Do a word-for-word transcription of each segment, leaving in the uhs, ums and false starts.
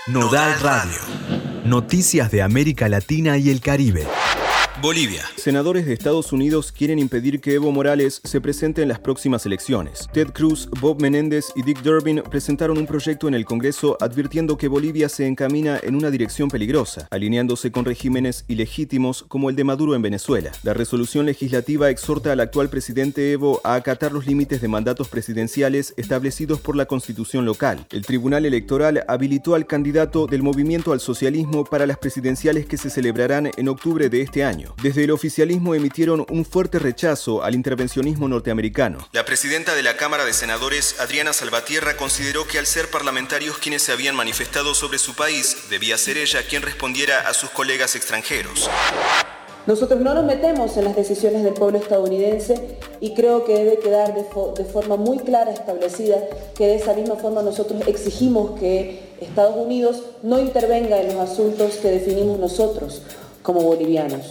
Nodal Radio. Noticias de América Latina y el Caribe. Bolivia. Senadores de Estados Unidos quieren impedir que Evo Morales se presente en las próximas elecciones. Ted Cruz, Bob Menéndez y Dick Durbin presentaron un proyecto en el Congreso advirtiendo que Bolivia se encamina en una dirección peligrosa, alineándose con regímenes ilegítimos como el de Maduro en Venezuela. La resolución legislativa exhorta al actual presidente Evo a acatar los límites de mandatos presidenciales establecidos por la Constitución local. El Tribunal Electoral habilitó al candidato del Movimiento al Socialismo para las presidenciales que se celebrarán en octubre de este año. Desde el oficialismo emitieron un fuerte rechazo al intervencionismo norteamericano. La presidenta de la Cámara de Senadores, Adriana Salvatierra, consideró que al ser parlamentarios quienes se habían manifestado sobre su país, debía ser ella quien respondiera a sus colegas extranjeros. Nosotros no nos metemos en las decisiones del pueblo estadounidense y creo que debe quedar de, fo- de forma muy clara establecida que de esa misma forma nosotros exigimos que Estados Unidos no intervenga en los asuntos que definimos nosotros como bolivianos.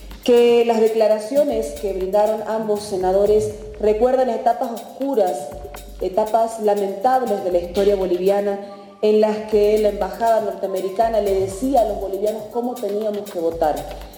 Que las declaraciones que brindaron ambos senadores recuerdan etapas oscuras, etapas lamentables de la historia boliviana en las que la embajada norteamericana le decía a los bolivianos cómo teníamos que votar,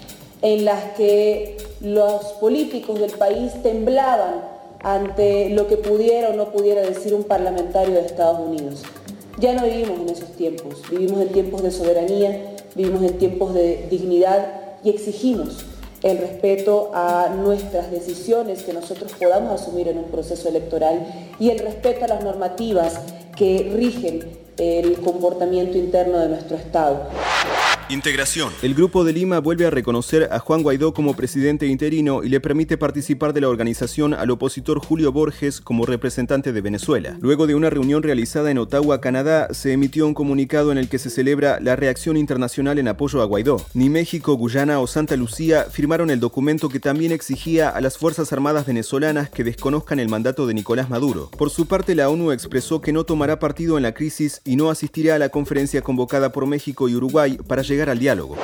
en las que los políticos del país temblaban ante lo que pudiera o no pudiera decir un parlamentario de Estados Unidos. Ya no vivimos en esos tiempos, vivimos en tiempos de soberanía, vivimos en tiempos de dignidad y exigimos el respeto a nuestras decisiones que nosotros podamos asumir en un proceso electoral y el respeto a las normativas que rigen el comportamiento interno de nuestro Estado. Integración. El Grupo de Lima vuelve a reconocer a Juan Guaidó como presidente interino y le permite participar de la organización al opositor Julio Borges como representante de Venezuela. Luego de una reunión realizada en Ottawa, Canadá, se emitió un comunicado en el que se celebra la reacción internacional en apoyo a Guaidó. Ni México, Guyana o Santa Lucía firmaron el documento que también exigía a las Fuerzas Armadas venezolanas que desconozcan el mandato de Nicolás Maduro. Por su parte, la ONU expresó que no tomará partido en la crisis y no asistirá a la conferencia convocada por México y Uruguay para llegar llegar al diálogo.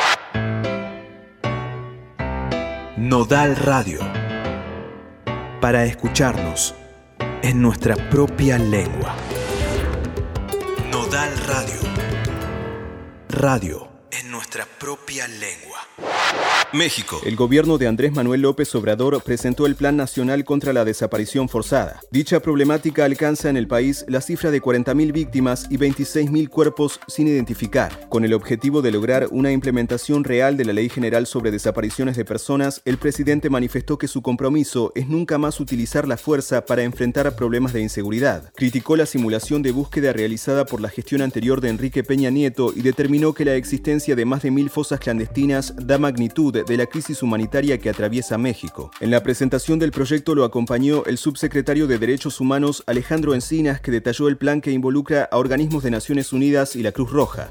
Nodal Radio. Para escucharnos en nuestra propia lengua. Nodal Radio. Radio en nuestra propia lengua. México. El gobierno de Andrés Manuel López Obrador presentó el Plan Nacional contra la Desaparición Forzada. Dicha problemática alcanza en el país la cifra de cuarenta mil víctimas y veintiséis mil cuerpos sin identificar. Con el objetivo de lograr una implementación real de la Ley General sobre Desapariciones de Personas, el presidente manifestó que su compromiso es nunca más utilizar la fuerza para enfrentar problemas de inseguridad. Criticó la simulación de búsqueda realizada por la gestión anterior de Enrique Peña Nieto y determinó que la existencia de más de mil fosas clandestinas da magnitud de la crisis humanitaria que atraviesa México. En la presentación del proyecto lo acompañó el subsecretario de Derechos Humanos Alejandro Encinas, que detalló el plan que involucra a organismos de Naciones Unidas y la Cruz Roja.